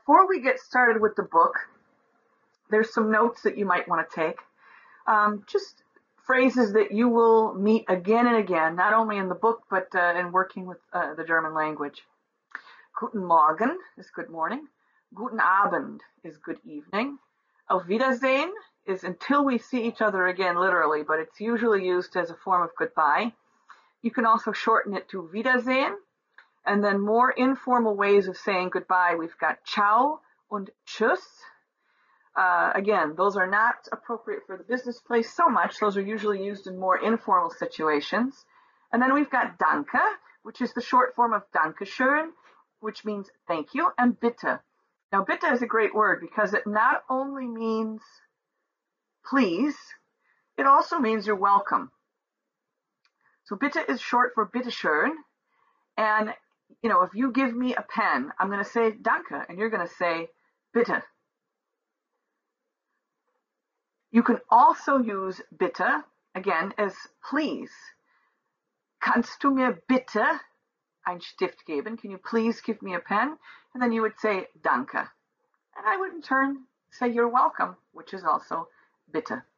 before we get started with the book, there's some notes that you might want to take. Just phrases that you will meet again and again, not only in the book, but in working with the German language. Guten Morgen is good morning. Guten Abend is good evening. Auf Wiedersehen is until we see each other again, literally, but it's usually used as a form of goodbye. You can also shorten it to Wiedersehen. And then more informal ways of saying goodbye, we've got ciao und tschüss. Again, those are not appropriate for the business place so much. Those are usually used in more informal situations. And then we've got danke, which is the short form of Dankeschön, which means thank you, and bitte. Now, bitte is a great word because it not only means please, it also means you're welcome. So bitte is short for bitteschön. And, if you give me a pen, I'm going to say danke, and you're going to say bitte. You can also use bitte, again, as please. Kannst du mir bitte einen Stift geben? Can you please give me a pen? And then you would say danke. And I would in turn say you're welcome, which is also bitte.